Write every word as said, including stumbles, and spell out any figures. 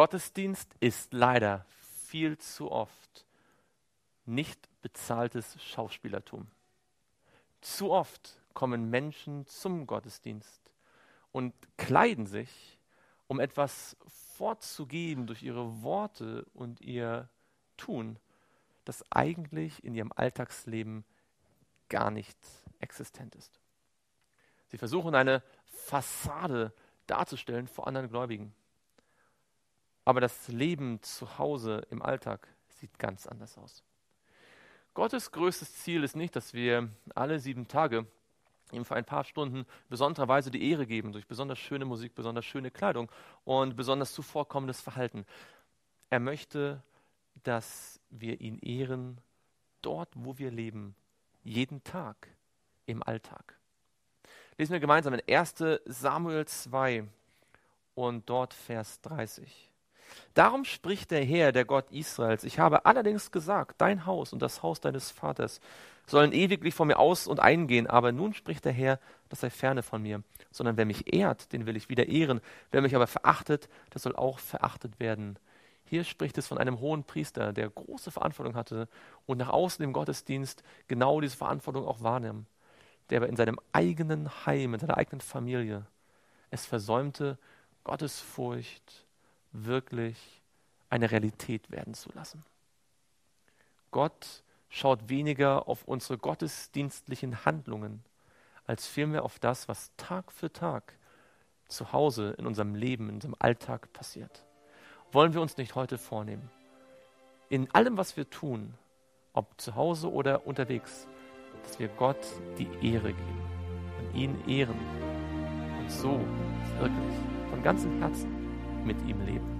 Gottesdienst ist leider viel zu oft nicht bezahltes Schauspielertum. Zu oft kommen Menschen zum Gottesdienst und kleiden sich, um etwas vorzugeben durch ihre Worte und ihr Tun, das eigentlich in ihrem Alltagsleben gar nicht existent ist. Sie versuchen eine Fassade darzustellen vor anderen Gläubigen. Aber das Leben zu Hause im Alltag sieht ganz anders aus. Gottes größtes Ziel ist nicht, dass wir alle sieben Tage ihm für ein paar Stunden besonderer Weise die Ehre geben, durch besonders schöne Musik, besonders schöne Kleidung und besonders zuvorkommendes Verhalten. Er möchte, dass wir ihn ehren, dort, wo wir leben, jeden Tag, im Alltag. Lesen wir gemeinsam in erster Samuel zwei und dort Vers dreißig. Darum spricht der Herr, der Gott Israels: Ich habe allerdings gesagt, dein Haus und das Haus deines Vaters sollen ewiglich von mir aus und eingehen, aber nun spricht der Herr, das sei ferne von mir, sondern wer mich ehrt, den will ich wieder ehren, wer mich aber verachtet, das soll auch verachtet werden. Hier spricht es von einem hohen Priester, der große Verantwortung hatte und nach außen im Gottesdienst genau diese Verantwortung auch wahrnahm, der aber in seinem eigenen Heim, in seiner eigenen Familie es versäumte, Gottesfurcht wirklich eine Realität werden zu lassen. Gott schaut weniger auf unsere gottesdienstlichen Handlungen, als vielmehr auf das, was Tag für Tag zu Hause in unserem Leben, in unserem Alltag passiert. Wollen wir uns nicht heute vornehmen, in allem, was wir tun, ob zu Hause oder unterwegs, dass wir Gott die Ehre geben und ihn ehren und so wirklich von ganzem Herzen mit ihm leben.